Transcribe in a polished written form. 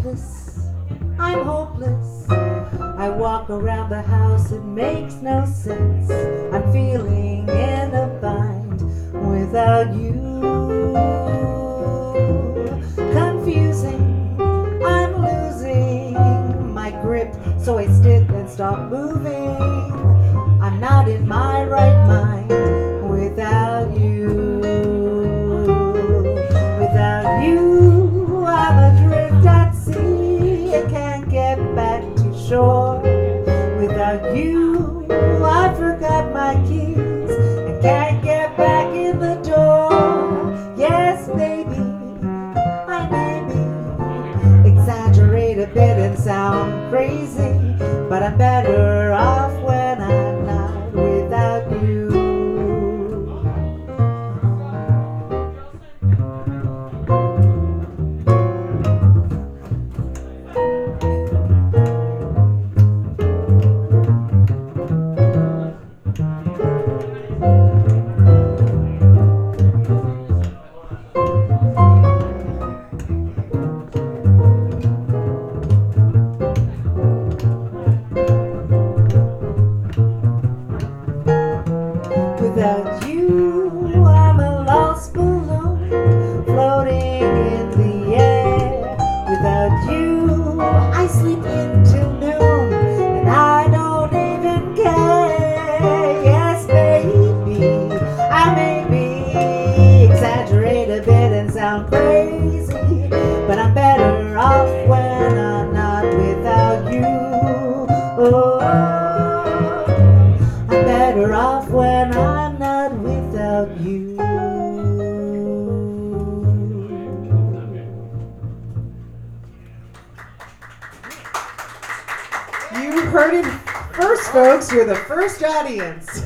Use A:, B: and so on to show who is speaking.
A: hopeless, I'm hopeless. I walk around the house, it makes no sense. I'm feeling in a bind without you. Confusing, I'm losing my grip, so I stick and stop moving. I'm not in my right mind without you. Without you, I'm adrift at sea. I can't get back to shore. Without you, I forgot my keys and can't get back in the door. Yes, baby, I maybe exaggerate a bit and sound crazy, but I'm better off when I'm not without you. Without you, I'm a lost balloon floating in the air. Without you, I sleep until noon and I don't even care. Yes, baby, I maybe exaggerate a bit and sound crazy, but I'm better off when I'm not without you. Oh, I'm better off when I'm not without you.
B: You heard it first, folks. You're the first audience.